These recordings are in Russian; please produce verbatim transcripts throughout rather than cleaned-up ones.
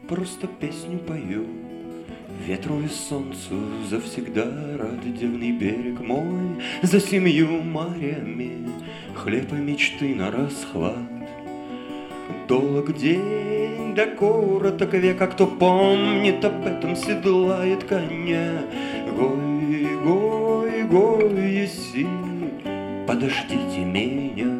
просто песню пою. Ветру и солнцу завсегда рад дивный берег мой, за семью морями хлеб и мечты на расхват. Долг день, да короток век, а кто помнит об этом, седлает коня. Гой, гой, гой, еси, подождите меня.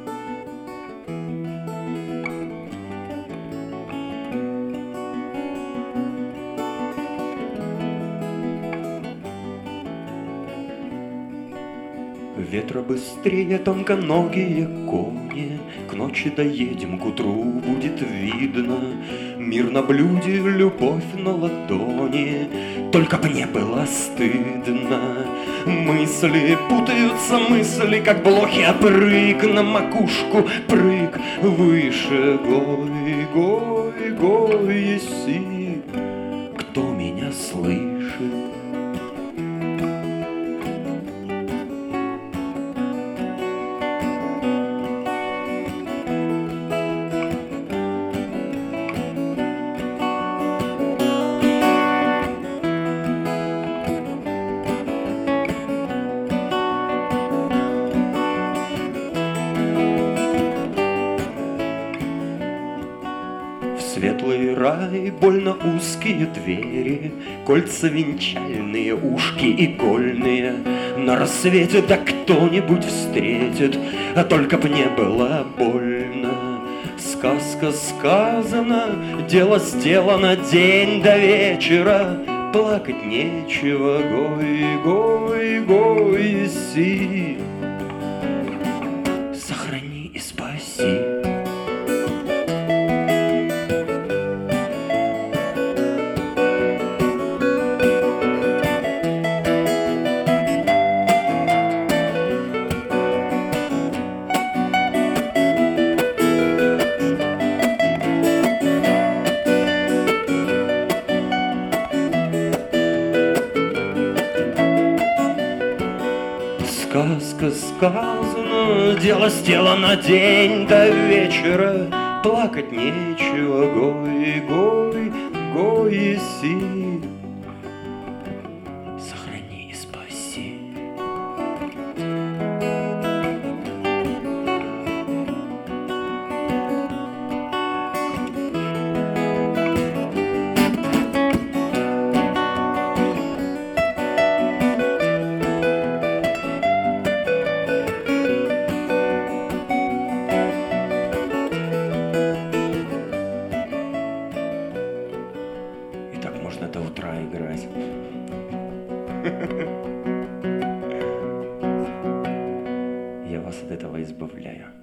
Ветра быстрее тонконогие кони, к ночи доедем, к утру будет видно. Мир на блюде, любовь на ладони, только б не было стыдно. Мысли путаются, мысли, как блохи, а прыг на макушку, прыг выше. Гой, гой, гой, еси, кто меня слышит? Светлый рай, больно узкие двери, кольца венчальные, ушки игольные. На рассвете да кто-нибудь встретит, а только б не было больно. Сказка сказана, дело сделано, день до вечера, плакать нечего. Гой, гой, гой, еси, сохрани и спаси. Сказка сказана, дело сделано, день до вечера, плакать нечего. Гой, гой, гой, еси, сохрани и спаси. Можно до утра играть. Я вас от этого избавляю.